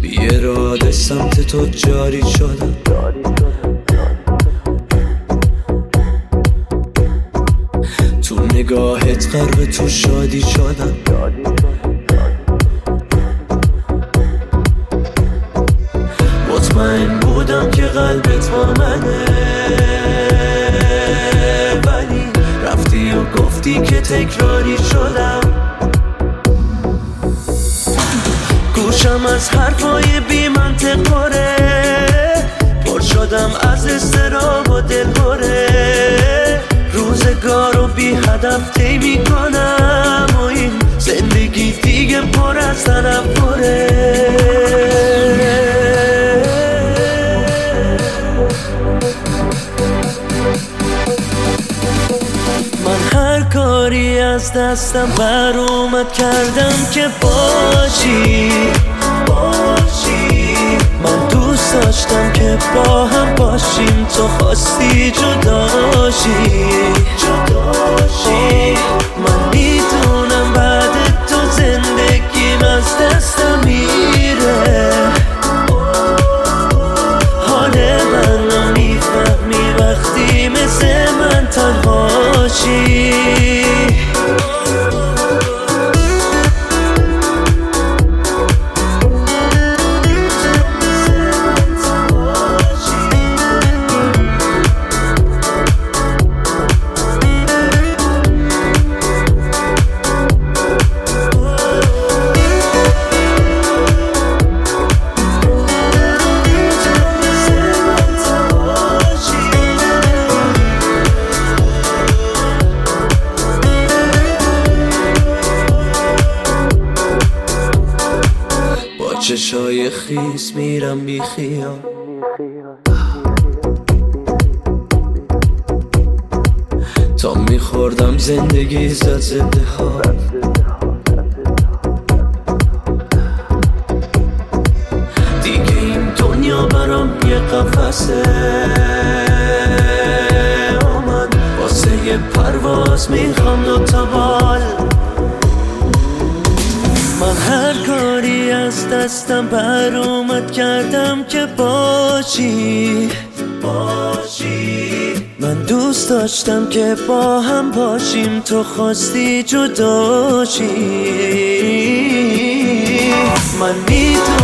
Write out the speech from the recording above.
بی اراده سمت تو جاری شدم. تو نگاهت غرق تو شادی شدم. مطمئن بودم که قلبت با منه، ولی رفتی و گفتی که تکراری شدم. گوشم از حرفای بی منطق پره، پر شدم از اضطراب و دل پره. روزگارو بی هدف طی میکنم و این زندگی دیگه پر از تنفره. من هر کاری از دستم بر اومد کردم که باشی. من دوست داشتم که با هم باشیم، تو خواستی جداشی. من میدونم بعد تو زندگیم از دستم میره. حال من میفهمی وقتی مثل من تنهاشی. چشای خیس میرم بی خیال، تا میخوردم زندگی زد زده ها. دیگه این دنیا برام یه قفسه، من واسه یه پرواز میخوام 2 تا بال. من هر کاری از دستم بر اومد کردم که باشی. من دوست داشتم که با هم باشیم، تو خواستی جداشی. من